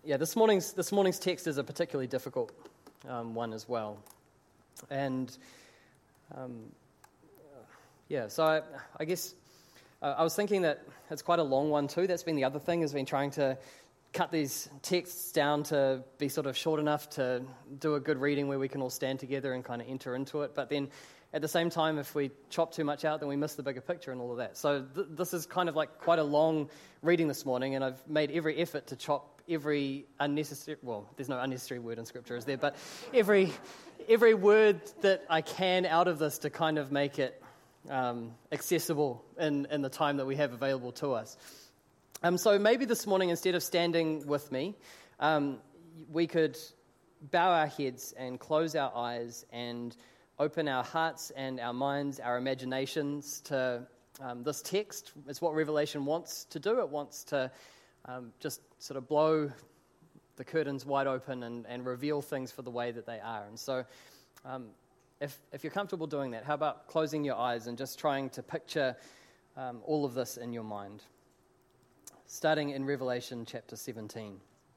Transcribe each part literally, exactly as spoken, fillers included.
yeah, this morning's this morning's text is a particularly difficult um, one as well, and um, yeah. So I, I guess uh, I was thinking that it's quite a long one too. That's been the other thing, has been trying to cut these texts down to be sort of short enough to do a good reading where we can all stand together and kind of enter into it. But then at the same time, if we chop too much out, then we miss the bigger picture and all of that. So th- this is kind of like quite a long reading this morning, and I've made every effort to chop every unnecessary, well, there's no unnecessary word in Scripture, is there? But every every word that I can out of this to kind of make it um, accessible in, in the time that we have available to us. Um, so maybe this morning, instead of standing with me, um, we could bow our heads and close our eyes and open our hearts and our minds, our imaginations to um, this text. It's what Revelation wants to do. It wants to um, just sort of blow the curtains wide open and, and reveal things for the way that they are. And so um, if, if you're comfortable doing that, how about closing your eyes and just trying to picture um, all of this in your mind? Starting in Revelation chapter seventeen.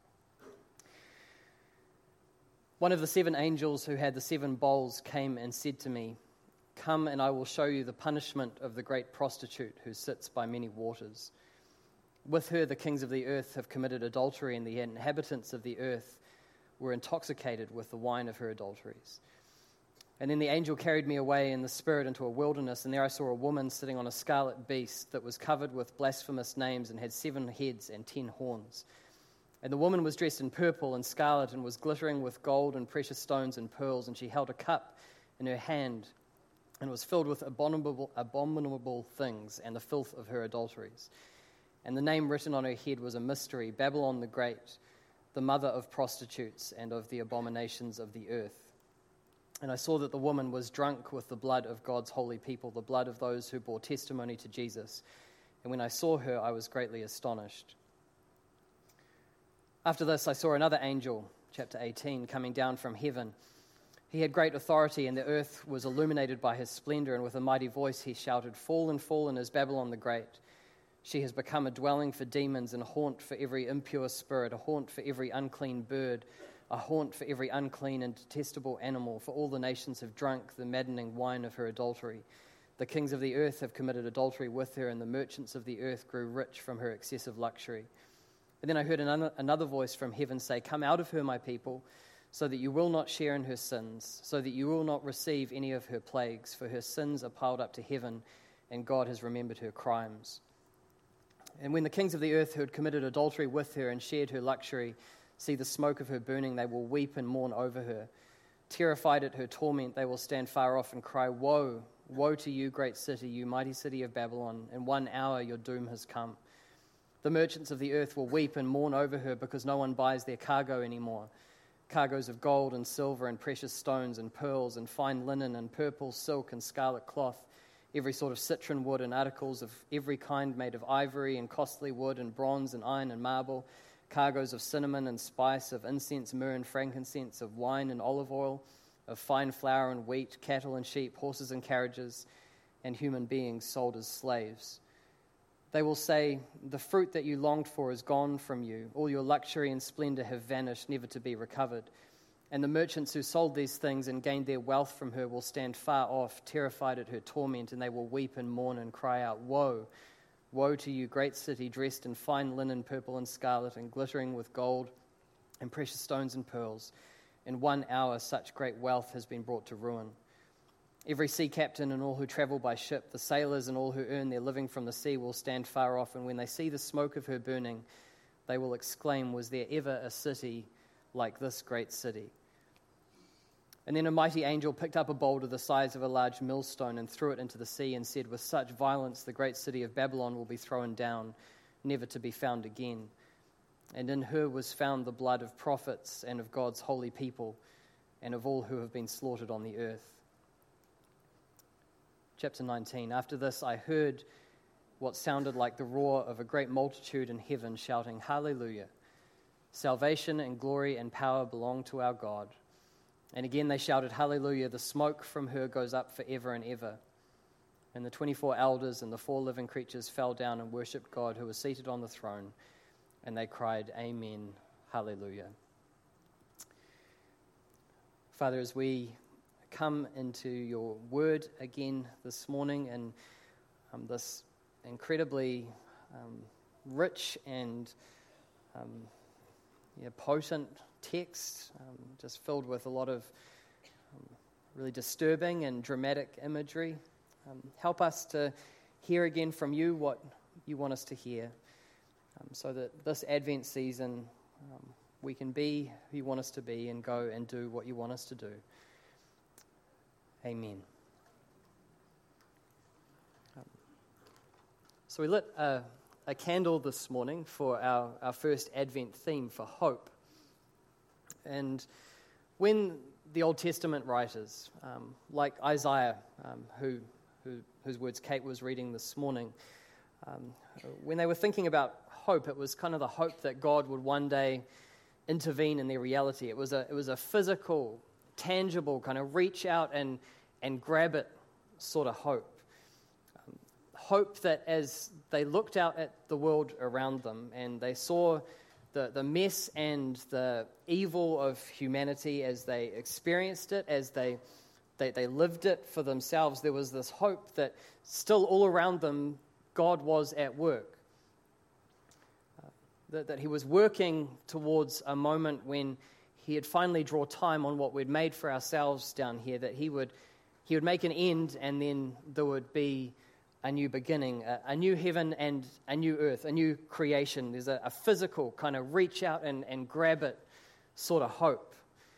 One of the seven angels who had the seven bowls came and said to me, "Come and I will show you the punishment of the great prostitute who sits by many waters. With her the kings of the earth have committed adultery, and the inhabitants of the earth were intoxicated with the wine of her adulteries." And then the angel carried me away in the spirit into a wilderness, and there I saw a woman sitting on a scarlet beast that was covered with blasphemous names and had seven heads and ten horns. And the woman was dressed in purple and scarlet and was glittering with gold and precious stones and pearls, and she held a cup in her hand and was filled with abominable, abominable things and the filth of her adulteries. And the name written on her head was a mystery, Babylon the Great, the mother of prostitutes and of the abominations of the earth. And I saw that the woman was drunk with the blood of God's holy people, the blood of those who bore testimony to Jesus. And when I saw her, I was greatly astonished. After this, I saw another angel, chapter eighteen, coming down from heaven. He had great authority, and the earth was illuminated by his splendor, and with a mighty voice he shouted, "Fallen, fallen is Babylon the Great. She has become a dwelling for demons and a haunt for every impure spirit, a haunt for every unclean bird, a haunt for every unclean and detestable animal, for all the nations have drunk the maddening wine of her adultery. The kings of the earth have committed adultery with her, and the merchants of the earth grew rich from her excessive luxury." And then I heard another voice from heaven say, "Come out of her, my people, so that you will not share in her sins, so that you will not receive any of her plagues, for her sins are piled up to heaven, and God has remembered her crimes." And when the kings of the earth who had committed adultery with her and shared her luxury see the smoke of her burning, they will weep and mourn over her. Terrified at her torment, they will stand far off and cry, "Woe, woe to you, great city, you mighty city of Babylon! In one hour your doom has come." The merchants of the earth will weep and mourn over her because no one buys their cargo anymore. Cargoes of gold and silver and precious stones and pearls and fine linen and purple, silk and scarlet cloth, every sort of citron wood and articles of every kind made of ivory and costly wood and bronze and iron and marble, cargoes of cinnamon and spice, of incense, myrrh and frankincense, of wine and olive oil, of fine flour and wheat, cattle and sheep, horses and carriages, and human beings sold as slaves. They will say, "The fruit that you longed for is gone from you. All your luxury and splendor have vanished, never to be recovered." And the merchants who sold these things and gained their wealth from her will stand far off, terrified at her torment, and they will weep and mourn and cry out, "Woe, woe to you, great city, dressed in fine linen, purple and scarlet, and glittering with gold and precious stones and pearls. In one hour such great wealth has been brought to ruin." Every sea captain and all who travel by ship, the sailors and all who earn their living from the sea will stand far off, and when they see the smoke of her burning, they will exclaim, "Was there ever a city like this great city?" And then a mighty angel picked up a boulder the size of a large millstone and threw it into the sea and said, "With such violence the great city of Babylon will be thrown down, never to be found again. And in her was found the blood of prophets and of God's holy people and of all who have been slaughtered on the earth." Chapter nineteen. After this I heard what sounded like the roar of a great multitude in heaven shouting, "Hallelujah! Salvation and glory and power belong to our God." And again they shouted, "Hallelujah! The smoke from her goes up forever and ever." And the twenty-four elders and the four living creatures fell down and worshipped God who was seated on the throne. And they cried, "Amen, Hallelujah. Father, as we come into your word again this morning and um, this incredibly um, rich and um, yeah, potent text, um, just filled with a lot of um, really disturbing and dramatic imagery, um, help us to hear again from you what you want us to hear, um, so that this Advent season um, we can be who you want us to be and go and do what you want us to do. Amen. Um, so we lit a, a candle this morning for our, our first Advent theme for hope. And when the Old Testament writers, um, like Isaiah, um, who, who whose words Kate was reading this morning, um, when they were thinking about hope, it was kind of the hope that God would one day intervene in their reality. It was a it was a physical, tangible kind of reach out and and grab it sort of hope. Um, hope that as they looked out at the world around them and they saw the, the mess and the evil of humanity as they experienced it, as they, they they lived it for themselves, there was this hope that still all around them God was at work. That, that he was working towards a moment when he had finally drawn time on what we'd made for ourselves down here, that he would he would make an end and then there would be a new beginning, a, a new heaven and a new earth, a new creation. There's a, a physical kind of reach out and, and grab it sort of hope.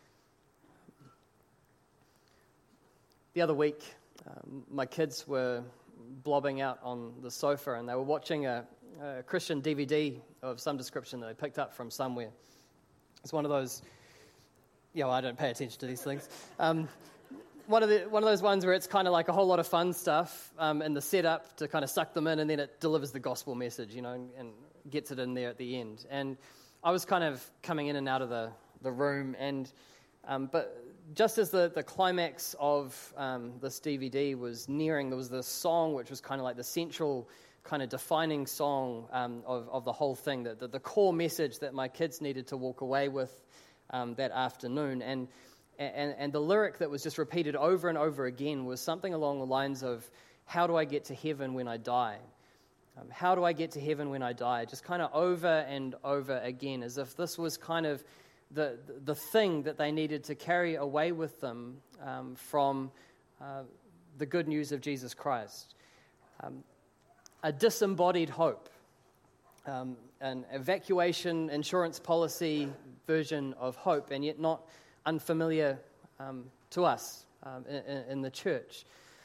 The other week, um, my kids were blobbing out on the sofa and they were watching a a Christian D V D of some description that I picked up from somewhere. It's one of those, yeah, well, I don't pay attention to these things. Um, one of the one of those ones where it's kind of like a whole lot of fun stuff um, in the setup to kind of suck them in, and then it delivers the gospel message, you know, and, and gets it in there at the end. And I was kind of coming in and out of the, the room, and um, but just as the, the climax of um, this D V D was nearing, there was this song which was kind of like the central kind of defining song um, of, of the whole thing, the, the, the core message that my kids needed to walk away with um, that afternoon. And, and and the lyric that was just repeated over and over again was something along the lines of, how do I get to heaven when I die? Um, how do I get to heaven when I die? Just kind of over and over again, as if this was kind of the, the thing that they needed to carry away with them um, from uh, the good news of Jesus Christ. Um, A disembodied hope, um, an evacuation insurance policy version of hope, and yet not unfamiliar um, to us um, in, in the church.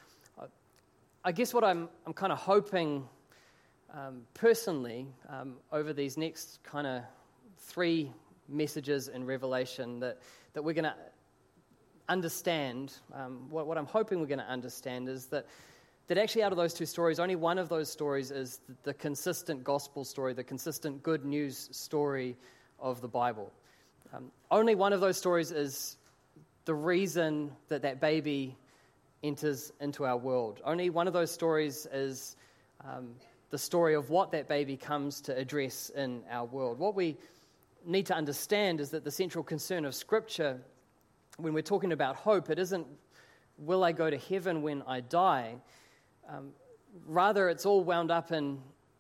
I guess what I'm I'm kind of hoping um, personally um, over these next kind of three messages in Revelation that that we're going to understand. Um, what, what I'm hoping we're going to understand is that. That actually out of those two stories, only one of those stories is the consistent gospel story, the consistent good news story of the Bible. Um, only one of those stories is the reason that that baby enters into our world. Only one of those stories is um, the story of what that baby comes to address in our world. What we need to understand is that the central concern of Scripture, when we're talking about hope, it isn't, will I go to heaven when I die? Um, rather, it's all wound up in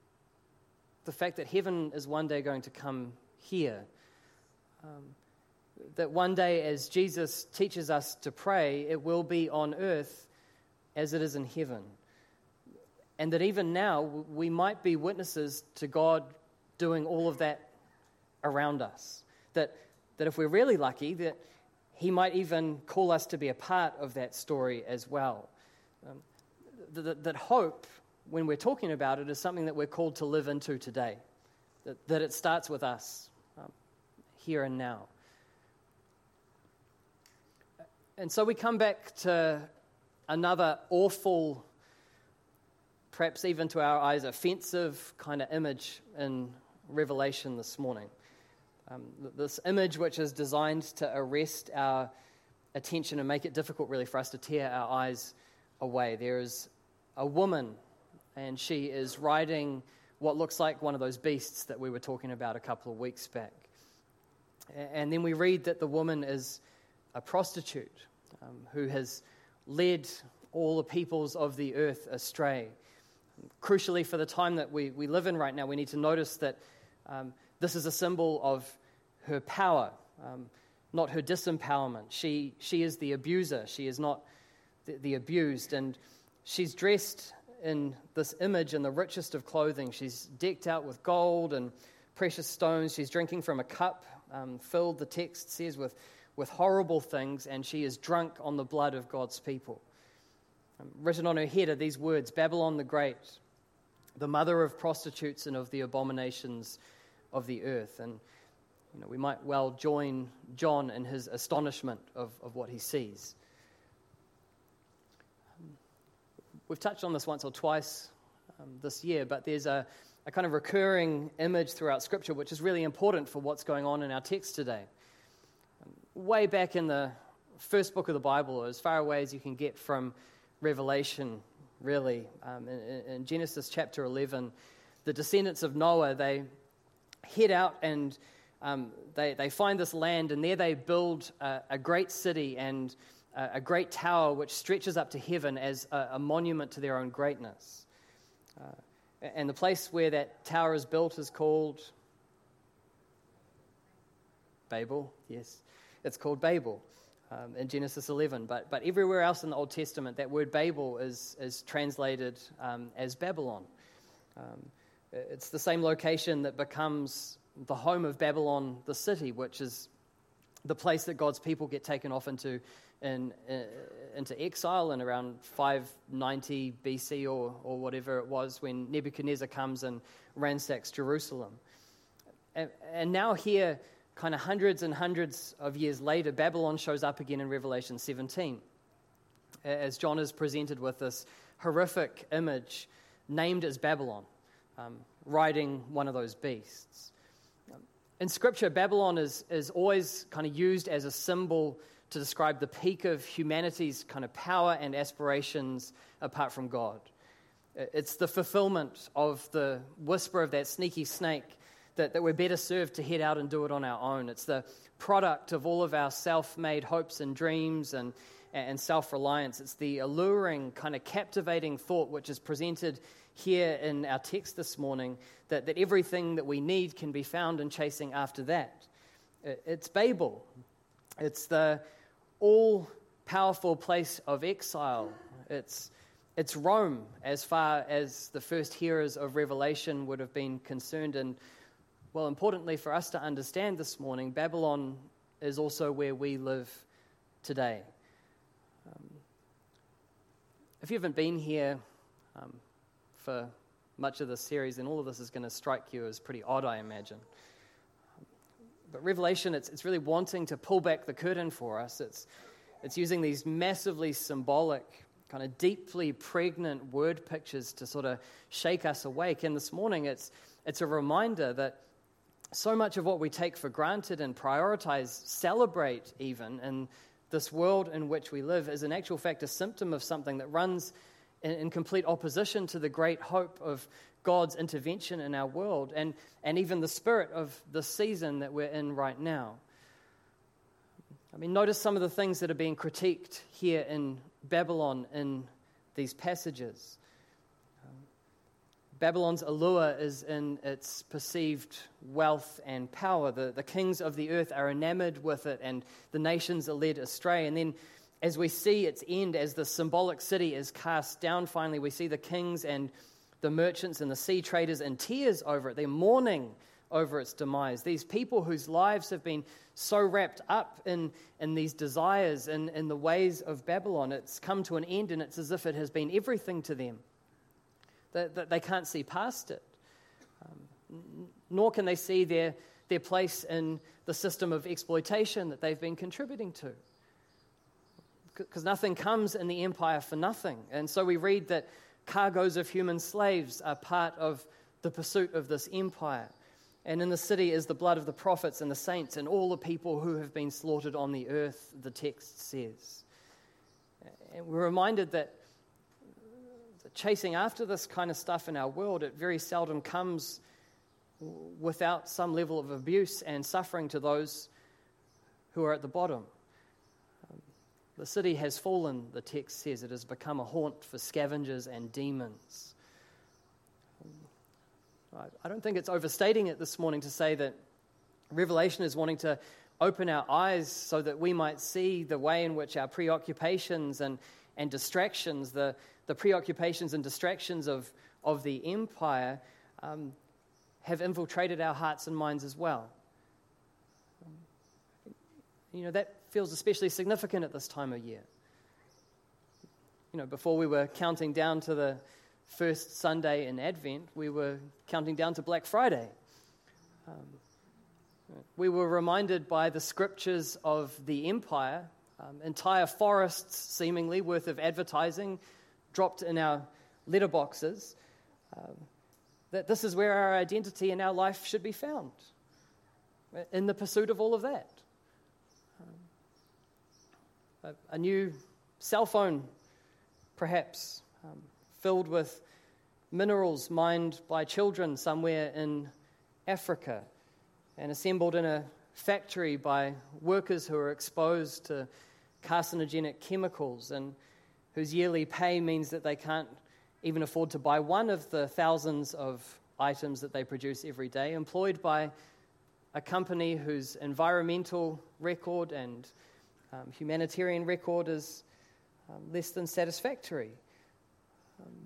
the fact that heaven is one day going to come here. Um, that one day, as Jesus teaches us to pray, it will be on earth as it is in heaven. And that even now, we might be witnesses to God doing all of that around us. That, that if we're really lucky, that He might even call us to be a part of that story as well. Um, That, that hope, when we're talking about it, is something that we're called to live into today. That, that it starts with us, um, here and now. And so we come back to another awful, perhaps even to our eyes, offensive kind of image in Revelation this morning. Um, this image which is designed to arrest our attention and make it difficult really for us to tear our eyes away. There is a woman, and she is riding what looks like one of those beasts that we were talking about a couple of weeks back. And then we read that the woman is a prostitute um, who has led all the peoples of the earth astray. Crucially, for the time that we, we live in right now, we need to notice that um, this is a symbol of her power, um, not her disempowerment. She, she is the abuser. She is not the, the abused. And she's dressed in this image in the richest of clothing. She's decked out with gold and precious stones. She's drinking from a cup um, filled, the text says, with, with horrible things, and she is drunk on the blood of God's people. Um, written on her head are these words, Babylon the Great, the mother of prostitutes and of the abominations of the earth. And you know, we might well join John in his astonishment of, of what he sees. We've touched on this once or twice um, this year, but there's a, a kind of recurring image throughout Scripture which is really important for what's going on in our text today. Um, way back in the first book of the Bible, or as far away as you can get from Revelation, really, um, in, in Genesis chapter eleven, the descendants of Noah, they head out and um, they, they find this land, and there they build a, a great city and a great tower which stretches up to heaven as a, a monument to their own greatness. Uh, and the place where that tower is built is called Babel. Yes, it's called Babel um, in Genesis eleven. But but everywhere else in the Old Testament, that word Babel is is translated um, as Babylon. Um, it's the same location that becomes the home of Babylon, the city, which is the place that God's people get taken off into. In, uh, into exile in around five ninety B C or, or whatever it was, when Nebuchadnezzar comes and ransacks Jerusalem. And, and now here, kind of hundreds and hundreds of years later, Babylon shows up again in Revelation seventeen, as John is presented with this horrific image named as Babylon, um, riding one of those beasts. In Scripture, Babylon is, is always kind of used as a symbol to describe the peak of humanity's kind of power and aspirations apart from God. It's the fulfillment of the whisper of that sneaky snake that, that we're better served to head out and do it on our own. It's the product of all of our self-made hopes and dreams and, and self-reliance. It's the alluring, kind of captivating thought which is presented here in our text this morning, that, that everything that we need can be found in chasing after that. It's Babel. It's the all-powerful place of exile. It's, it's Rome, as far as the first hearers of Revelation would have been concerned. And, well, importantly for us to understand this morning, Babylon is also where we live today. Um, if you haven't been here um, for much of this series, then all of this is going to strike you as pretty odd, I imagine. But Revelation, it's it's really wanting to pull back the curtain for us. It's it's using these massively symbolic, kind of deeply pregnant word pictures to sort of shake us awake. And this morning, it's it's a reminder that so much of what we take for granted and prioritize, celebrate even, in this world in which we live is in actual fact a symptom of something that runs in, in complete opposition to the great hope of God's intervention in our world, and, and even the spirit of the season that we're in right now. I mean, notice some of the things that are being critiqued here in Babylon in these passages. Um, Babylon's allure is in its perceived wealth and power. The, the kings of the earth are enamored with it, and the nations are led astray. And then as we see its end, as the symbolic city is cast down finally, we see the kings and the merchants and the sea traders in tears over it. They're mourning over its demise. These people whose lives have been so wrapped up in, in these desires and in, in the ways of Babylon, it's come to an end, and it's as if it has been everything to them. That, that they can't see past it. Um, nor can they see their, their place in the system of exploitation that they've been contributing to. Because nothing comes in the empire for nothing. And so we read that cargoes of human slaves are part of the pursuit of this empire. And in the city is the blood of the prophets and the saints and all the people who have been slaughtered on the earth, the text says. And we're reminded that chasing after this kind of stuff in our world, it very seldom comes without some level of abuse and suffering to those who are at the bottom. Um, the city has fallen, the text says. It has become a haunt for scavengers and demons. Um, I, I don't think it's overstating it this morning to say that Revelation is wanting to open our eyes so that we might see the way in which our preoccupations and, and distractions, the, the preoccupations and distractions of, of the empire, um, have infiltrated our hearts and minds as well. Um, you know, that feels especially significant at this time of year. You know, before we were counting down to the first Sunday in Advent, we were counting down to Black Friday. Um, We were reminded by the scriptures of the empire, um, entire forests seemingly worth of advertising dropped in our letterboxes, um, that this is where our identity and our life should be found, in the pursuit of all of that. Um, a, a new cell phone, perhaps, um, filled with minerals mined by children somewhere in Africa, and assembled in a factory by workers who are exposed to carcinogenic chemicals and whose yearly pay means that they can't even afford to buy one of the thousands of items that they produce every day, employed by a company whose environmental record and um, humanitarian record is um, less than satisfactory. Um,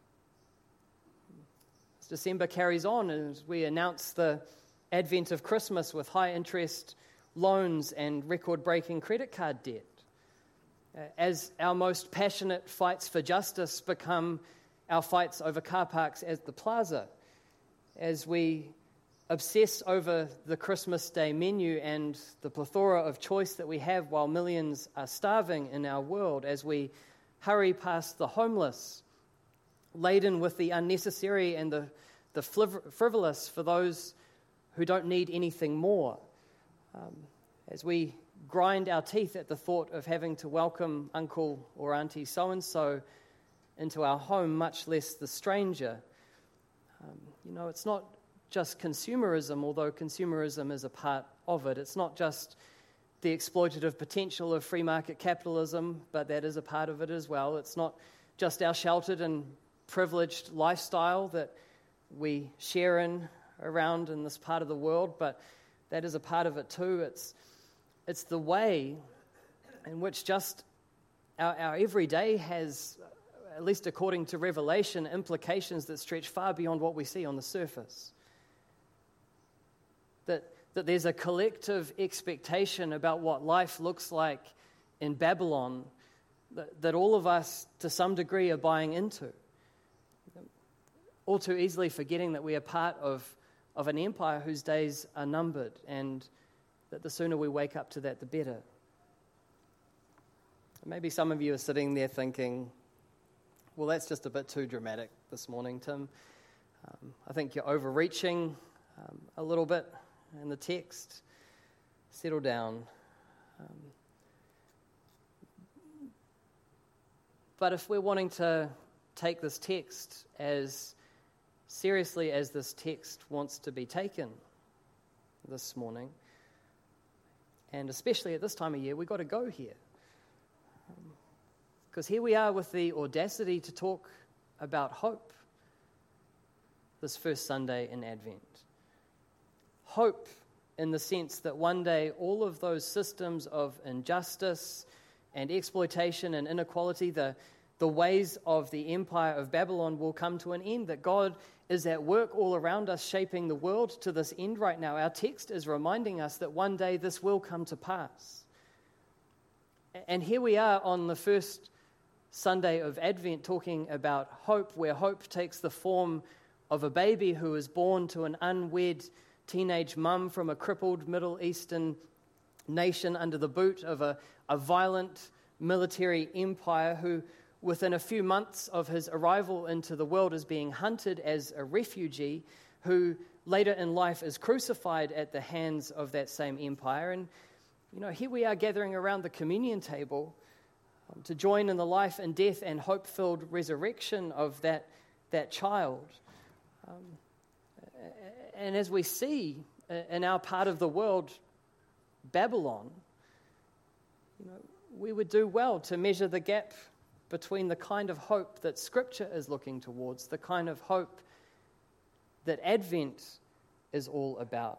as December carries on, as we announce the advent of Christmas with high-interest loans and record-breaking credit card debt, as our most passionate fights for justice become our fights over car parks at the plaza, as we obsess over the Christmas Day menu and the plethora of choice that we have while millions are starving in our world, as we hurry past the homeless, laden with the unnecessary and the, the frivolous for those who don't need anything more, um, as we grind our teeth at the thought of having to welcome uncle or auntie so-and-so into our home, much less the stranger. Um, you know, it's not just consumerism, although consumerism is a part of it. It's not just the exploitative potential of free market capitalism, but that is a part of it as well. It's not just our sheltered and privileged lifestyle that we share in around in this part of the world, but that is a part of it too. It's it's the way in which just our, our everyday has, at least according to Revelation, implications that stretch far beyond what we see on the surface. That that there's a collective expectation about what life looks like in Babylon that, that all of us, to some degree, are buying into. All too easily forgetting that we are part of of an empire whose days are numbered, and that the sooner we wake up to that, the better. Maybe some of you are sitting there thinking, well, that's just a bit too dramatic this morning, Tim. Um, I think you're overreaching um, a little bit in the text. Settle down. Um, but if we're wanting to take this text as seriously as this text wants to be taken this morning, and especially at this time of year, we've got to go here. Because um, here we are with the audacity to talk about hope this first Sunday in Advent. Hope in the sense that one day all of those systems of injustice and exploitation and inequality, the, the ways of the empire of Babylon will come to an end, that God is at work all around us, shaping the world to this end right now. Our text is reminding us that one day this will come to pass. And here we are on the first Sunday of Advent talking about hope, where hope takes the form of a baby who is born to an unwed teenage mum from a crippled Middle Eastern nation under the boot of a, a violent military empire who, within a few months of his arrival into the world, is being hunted as a refugee, who later in life is crucified at the hands of that same empire. And, you know, here we are gathering around the communion table um, to join in the life and death and hope-filled resurrection of that, that child. Um, and as we see in our part of the world, Babylon, you know, we would do well to measure the gap between the kind of hope that Scripture is looking towards, the kind of hope that Advent is all about,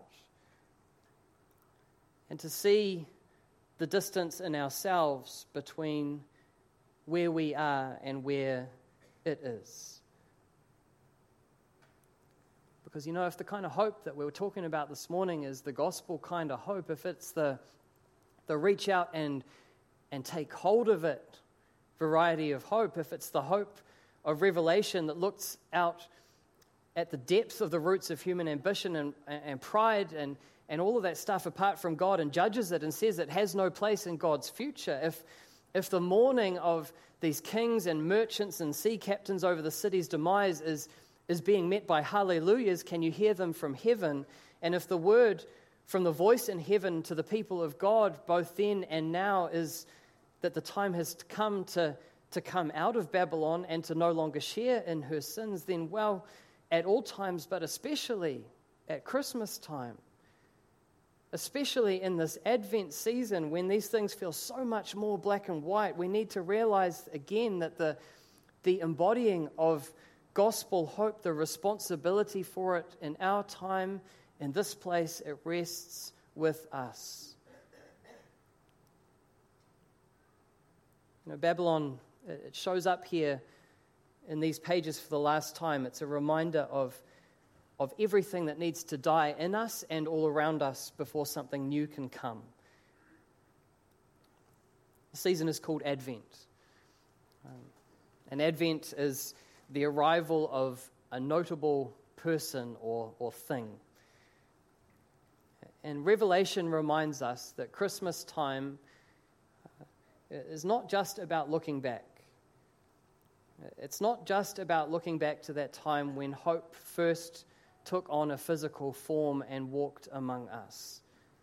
and to see the distance in ourselves between where we are and where it is. Because, you know, if the kind of hope that we were talking about this morning is the gospel kind of hope, if it's the the reach out and and take hold of it variety of hope, if it's the hope of Revelation that looks out at the depth of the roots of human ambition and, and pride and, and all of that stuff apart from God and judges it and says it has no place in God's future, if if the mourning of these kings and merchants and sea captains over the city's demise is, is being met by hallelujahs, can you hear them from heaven? And if the word from the voice in heaven to the people of God, both then and now, is that the time has come to, to come out of Babylon and to no longer share in her sins, then, well, at all times, but especially at Christmas time, especially in this Advent season when these things feel so much more black and white, we need to realize again that the, the embodying of gospel hope, the responsibility for it in our time, in this place, it rests with us. You know, Babylon, it shows up here in these pages for the last time. It's a reminder of of everything that needs to die in us and all around us before something new can come. The season is called Advent. Um, and Advent is the arrival of a notable person or, or thing. And Revelation reminds us that Christmas time uh, is not just about looking back. It's not just about looking back to that time when hope first took on a physical form and walked among us.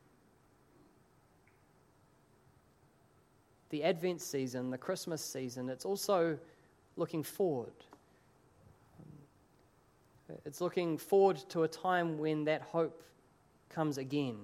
The Advent season, the Christmas season, it's also looking forward. It's looking forward to a time when that hope comes again,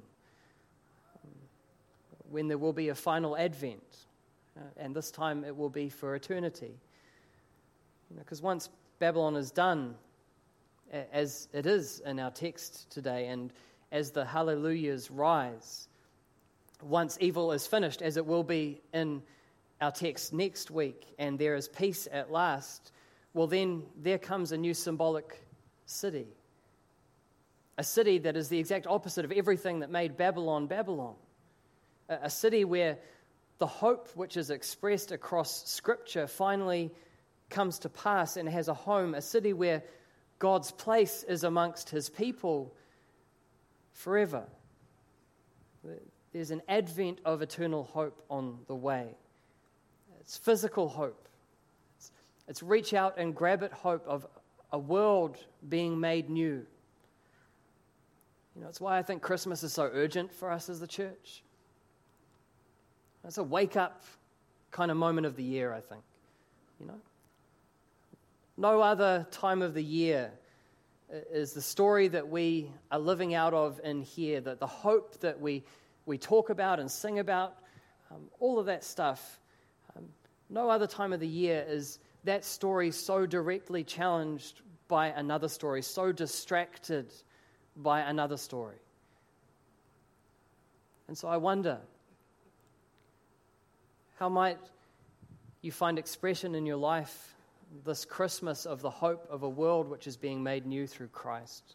when there will be a final Advent, uh, and this time it will be for eternity. Because you know, once Babylon is done, as it is in our text today, and as the hallelujahs rise, once evil is finished, as it will be in our text next week, and there is peace at last, well then there comes a new symbolic city. A city that is the exact opposite of everything that made Babylon, Babylon. A city where the hope which is expressed across Scripture finally comes to pass and has a home. A city where God's place is amongst His people forever. There's an advent of eternal hope on the way. It's physical hope. It's, it's reach out and grab it hope of a world being made new. You know, it's why I think Christmas is so urgent for us as the church. It's a wake-up kind of moment of the year, I think. You know? No other time of the year is the story that we are living out of in here, that the hope that we, we talk about and sing about, um, all of that stuff. Um, no other time of the year is that story so directly challenged by another story, so distracted by another story. And so I wonder, how might you find expression in your life this Christmas of the hope of a world which is being made new through Christ?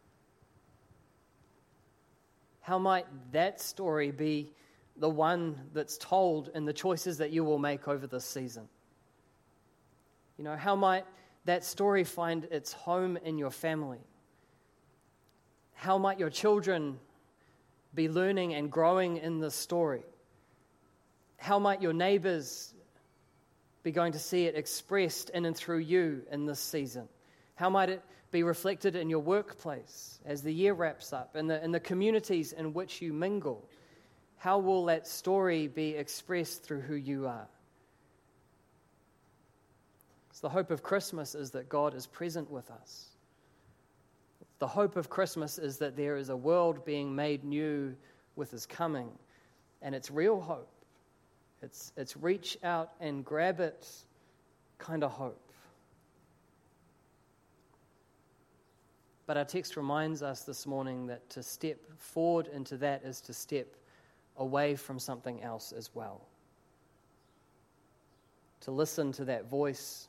How might that story be the one that's told in the choices that you will make over this season? You know, how might that story find its home in your family? How might your children be learning and growing in this story? How might your neighbors be going to see it expressed in and through you in this season? How might it be reflected in your workplace as the year wraps up, in the, in the communities in which you mingle? How will that story be expressed through who you are? So the hope of Christmas is that God is present with us. The hope of Christmas is that there is a world being made new with His coming, and it's real hope. It's, it's reach out and grab it kind of hope. But our text reminds us this morning that to step forward into that is to step away from something else as well. To listen to that voice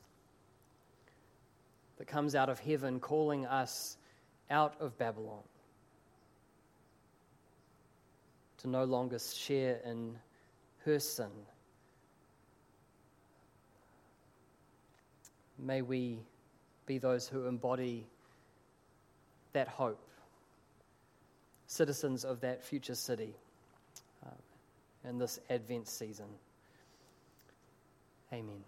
that comes out of heaven calling us out of Babylon. To no longer share in her sin. May we be those who embody that hope, citizens of that future city uh, in this Advent season. Amen.